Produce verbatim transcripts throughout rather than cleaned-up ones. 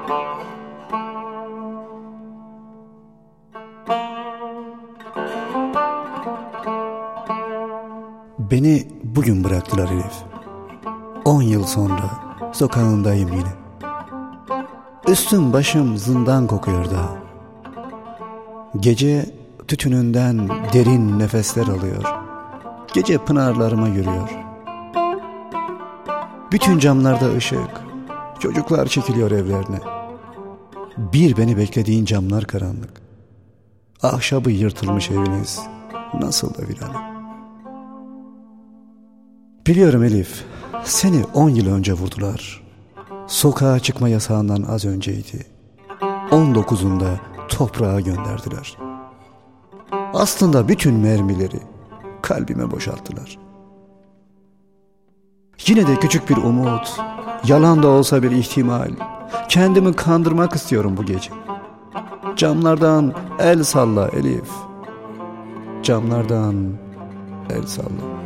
Beni bugün bıraktılar Elif. On yıl sonra sokağındayım yine. Üstüm başım zindan kokuyor daha. Gece tütününden derin nefesler alıyor. Gece pınarlarıma yürüyor. Bütün camlarda ışık. Çocuklar çekiliyor evlerine. Bir beni beklediğin camlar karanlık. Ahşabı yırtılmış eviniz nasıl da virane. Biliyorum Elif, seni on yıl önce vurdular. Sokağa çıkma yasağından az önceydi. On dokuzunda toprağa gönderdiler. Aslında bütün mermileri kalbime boşalttılar. Yine de küçük bir umut, yalan da olsa bir ihtimal. Kendimi kandırmak istiyorum bu gece. Camlardan el salla Elif. Camlardan el salla.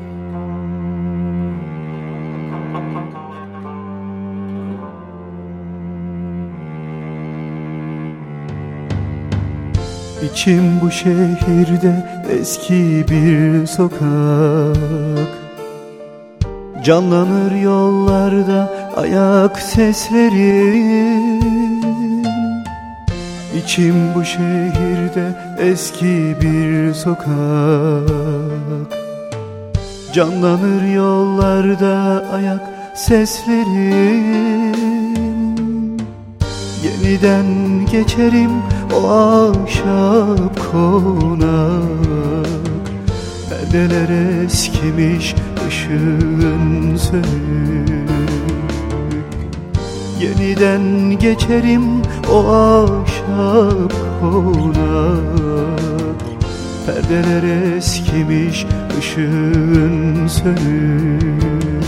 İçim bu şehirde eski bir sokak. Canlanır yollarda ayak sesleri. İçim bu şehirde eski bir sokak. Canlanır yollarda ayak sesleri. Yeniden geçerim o ahşap konak. Perdeler eskimiş, ışığın sönük. Yeniden geçerim o ahşap konak. Perdeler eskimiş, ışığın sönük.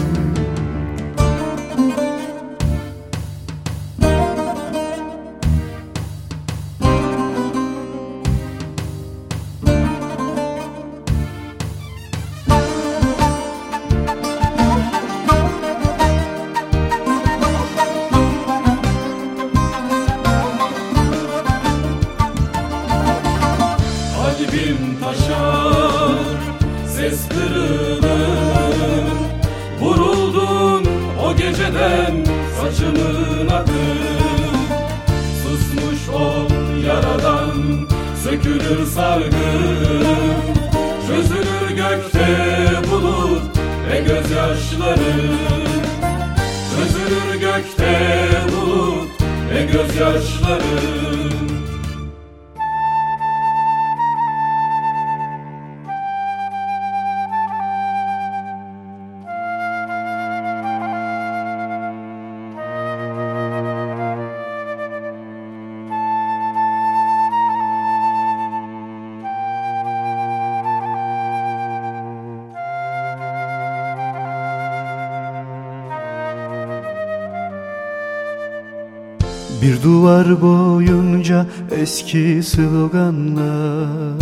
Kalbim taşar, ses kırılır. Vuruldun o geceden saçımın akı. Susmuş o yaradan sökülür sargı. Çözülür gökte bulut ve gözyaşları. Çözülür gökte bulut ve gözyaşları. Bir duvar boyunca eski sloganlar.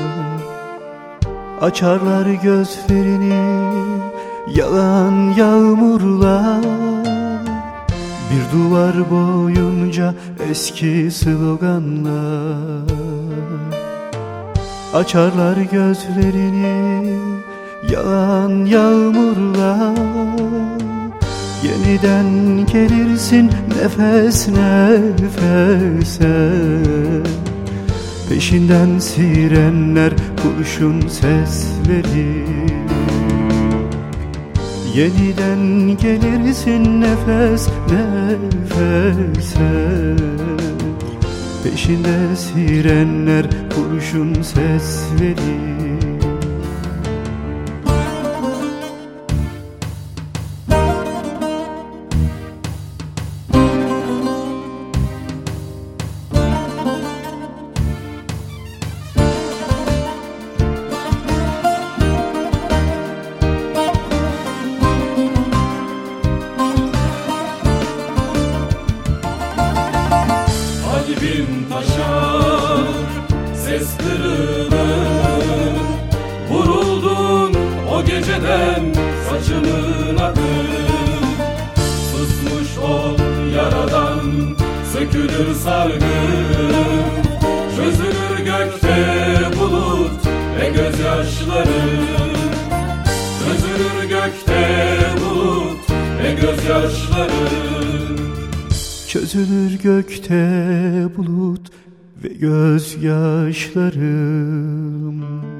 Açarlar gözlerini yalan yağmurlar. Bir duvar boyunca eski sloganlar. Açarlar gözlerini yalan yağmurlar. Yeniden gelirsin nefes nefese. Peşinden sirenler kurşun sesleri. Yeniden gelirsin nefes nefese. Peşinde sirenler kurşun sesleri. Kalbim taşar, ses kırılır. Vuruldun o geceden saçımın akı. Susmuş o yaradan sökülür sargı, çözülür gökte bulut ve gözyaşları, çözülür gökte bulut ve gözyaşları, çözülür gökte bulut ve gözyaşlarım.